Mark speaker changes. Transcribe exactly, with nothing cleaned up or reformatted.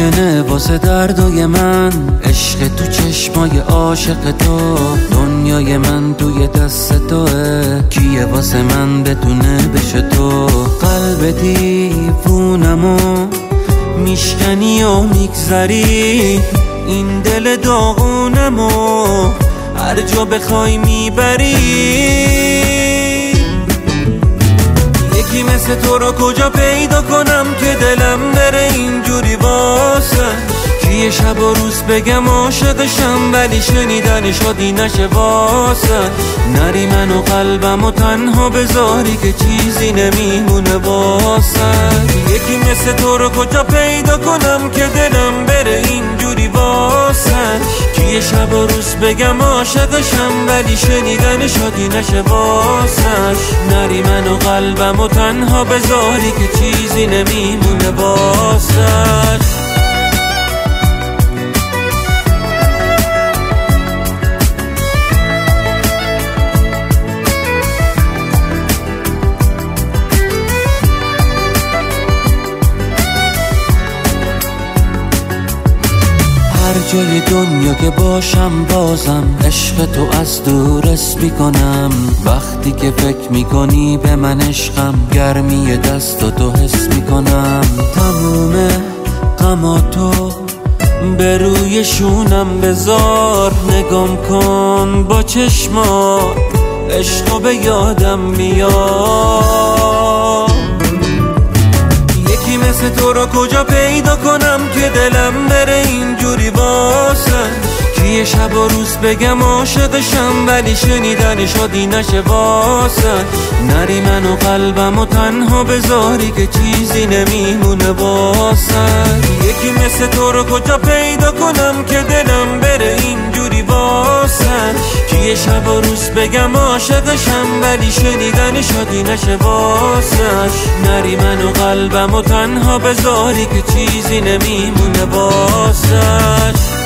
Speaker 1: ممکنه واسه دردای من عشق تو چشمای عاشق تو، دنیای من توی دست توه، کیه واسه من بتونه بشه تو؟ قلب دیوونمو میشکنی و میگذری، این دل داغونمو هر جا بخوای میبری. یکی مثل تو رو کجا پیدا کنم که دلم بره اینجوری واسه؟ کیه شب و روز بگم عاشقشم ولی شنیدن شادی نشه واسه؟ نری من و قلبم و تنها بذاری که چیزی نمیمونه واسه. یکی مثل تو رو کجا پیدا کنم که دلم بره اینجوری واسه؟ کیه شب و روز بگم عاشقشم ولی شنیدن شادی نشه واسه؟ نری من و قلبم و تنها بذاری که چیزی نمیمونه واسه. هر جای دنیا که باشم بازم عشق تو از دور اسم میکنم. وقتی که فکر میکنی به من عشقم گرمی دست تو حس میکنم. تموم غماتو به روی شونم بذار، نگام کن با چشمات عشقو به یادم میاد. یکی مثل تو رو کجا پیدا کنم که دلم بره اینجوری واسه؟ کیه شب و روز بگم عاشقشم ولی شنیدن شادی نشه واسه؟ نری من و قلبم و تنها بذاری که چیزی نمیمونه واسه. یکی مثل تو رو کجا پیدا کنم که دلم بره اینجوری واسه؟ کیه شب و روز بگم عاشقشم ولی شنیدن شادی نشه واسه؟ نری من و قلبم و تنها بذاری که چیزی نمیمونه واسه.